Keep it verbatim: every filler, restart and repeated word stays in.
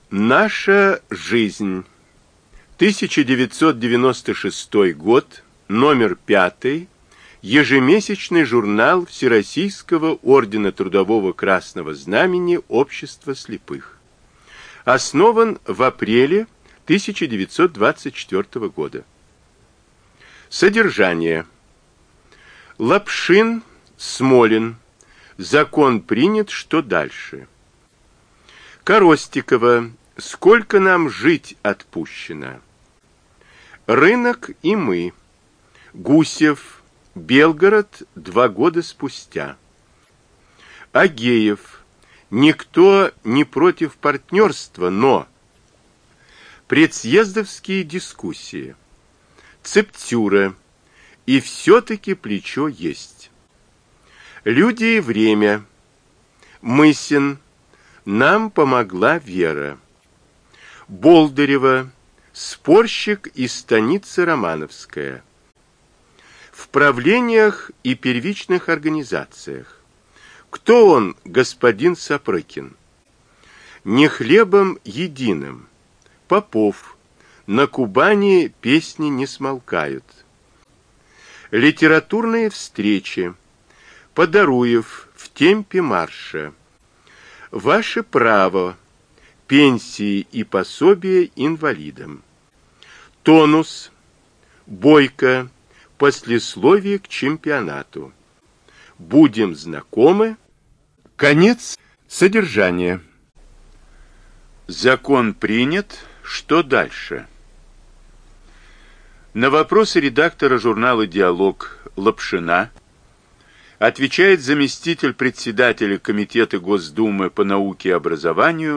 Наша жизнь. тысяча девятьсот девяносто шестой год, номер пятый, ежемесячный журнал Всероссийского ордена Трудового Красного Знамени Общества слепых. Основан в апреле тысяча девятьсот двадцать четвёртого года. Содержание. Лапшин, Смолин. Закон принят, что дальше? Коростикова. Сколько нам жить отпущено? Рынок и мы. Гусев. Белгород два года спустя. Агеев. Никто не против партнерства, но... Предсъездовские дискуссии. Цептюра. И все-таки плечо есть. Люди и время. Мысин. Нам помогла Вера. Болдырева. Спорщик из станицы Романовская. В правлениях и первичных организациях. Кто он, господин Сапрыкин? Не хлебом единым. Попов. На Кубани песни не смолкают. Литературные встречи. Подоруев в темпе марша. Ваше право. Пенсии и пособия инвалидам. Тонус. Бойко. Послесловие к чемпионату. Будем знакомы. Конец содержания. Закон принят. Что дальше? На вопросы редактора журнала «Диалог» Лапшина отвечает заместитель председателя Комитета Госдумы по науке и образованию